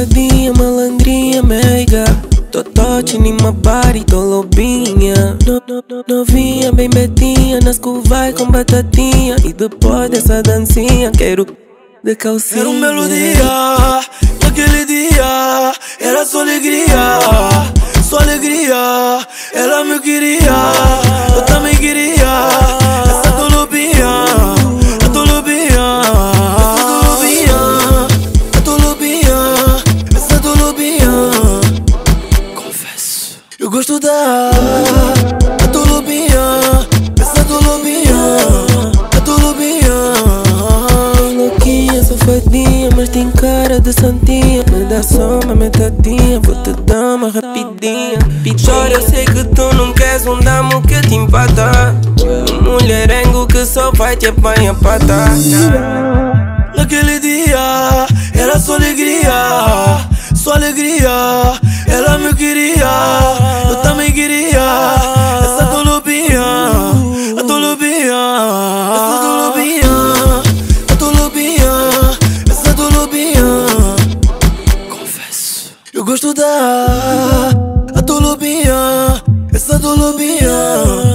safadinha, malandrinha, meiga. Totote, nima bari, tô lobinha. Novinha, bem betinha, nas curvas com batatinha. E depois dessa dancinha, quero de calcinha. Era uma melodia, naquele dia era só alegria, só alegria. Ela me queria, eu também queria. Essa tua lobinha, a tua lobinha, essa tua lobinha, a tua lobinha, essa tua lobinha. Confesso, eu gosto da a tua lobinha, essa tua lobinha, a tua lobinha. Louquinha, safadinha, mas tem cara de santinha. Me dá só uma metadinha, vou te dar uma rapidinha. Chora, eu sei que tu não queres um damo que te empata. Um mulherengo que só vai te apanhar pata. Naquele dia era só alegria, só alegria. Ela me queria, eu também queria. Essa tua lobinha, a tua lobinha, essa tua lobinha, a tua lobinha, essa tua lobinha. Confesso, eu gosto da a tua lobinha, essa tua lobinha.